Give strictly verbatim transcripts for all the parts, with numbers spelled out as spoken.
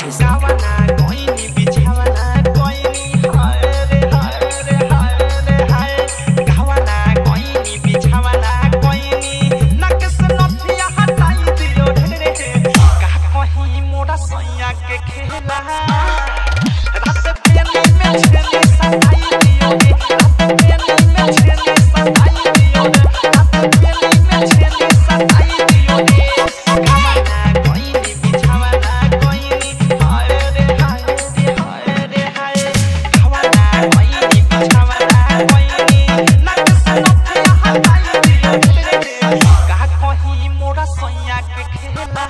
गावना कोइनी बिछावना कोइनी हाय रे हाय रे हाय रे हाय गावना कोइनी बिछावना कोइनी नकस नथिया हटाई दियो ढेरे का कहीं मोरा सैया के खेला रात पेनी में छेनी सताई दियो रात पेनी में छेनी सताई दियो रात पेनी में छेनी सताई दियो गावना कोइनी बिछावना कोइनी हाय रे हाय रे हाय रे हाय गावना कोइनी बिछावना कोइनी नकस नथिया हटाई दियो ढेरे का कहीं मोरा सैया के खेला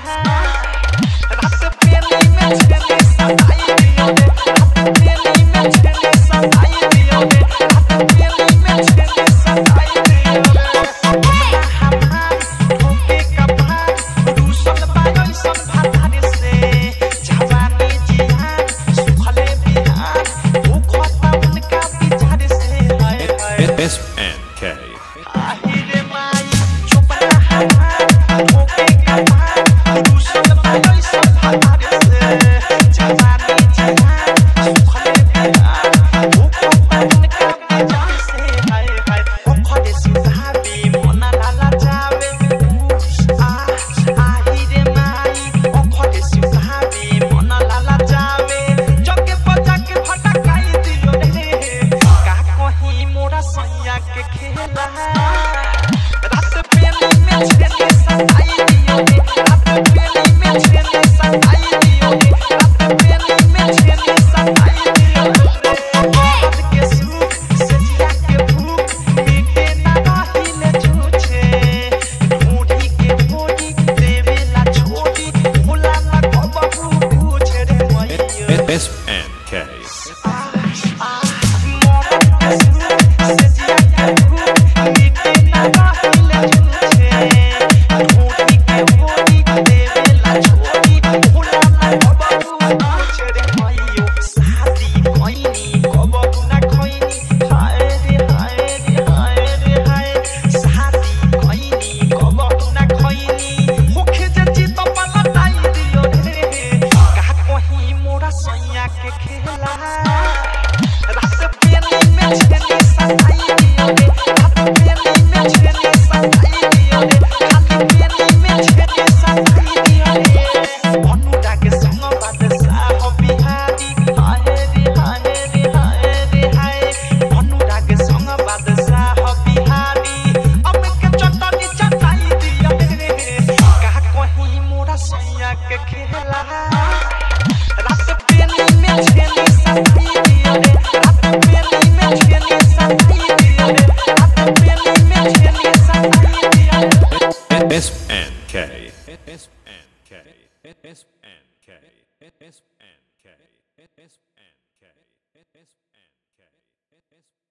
रात पेनी में छेनी सताई दियो रात पेनी में छेनी सताई दियो रात पेनी में छेनी सताई दियो हमरा हमार होके कपार रूसल बायोई सब भातार से जवानी जियान सुखले बिहार वो खोता उनका विचार से हाय हाय S N K. आहिरे माई चुपना हमार होके कपार रूसल बायोई सब भातार से जवानी जियान सुखले बिहार वो खोता उनका विचार से हाय हाय ओ खोदे सुधाबी मोना लाला जावे आ आहिरे माई ओ खोदे सुधाबी मोना लाला जावे जके बजा के फटकाई दियो रे का कहीं मोरा सैया के खेला रात पेनी में छेनी सताई दियो रात पेनी में छेनी सताई दियो रात पेनी में छेनी सताई दियो औरत के सुख सजिया के भूख मिटे ना रहिले छूछे ढूंढी के ढूंढी देवेला छोड़ी भूला ना कबहू पूछे रे मैया S N K. सैया के खेला रात पेनी में छेनी सताई दियो रात पेनी में छेनी सताई दियो खाली पेनी में छेनी सताई दियो अनुरा के संग बादशाह बिहारी हाय रे हाय रे हाय रे हाय अनुरा के संग बादशाह बिहारी अब के चटनी चटाई दियो का कहीं मोरा सैया के खेला रात पेनी में छेनी सताई दियो रात पेनी में छेनी सताई दियो रात पेनी में छेनी सताई दियो S N K. S N K. S N K. S N K. S N K. S N K. S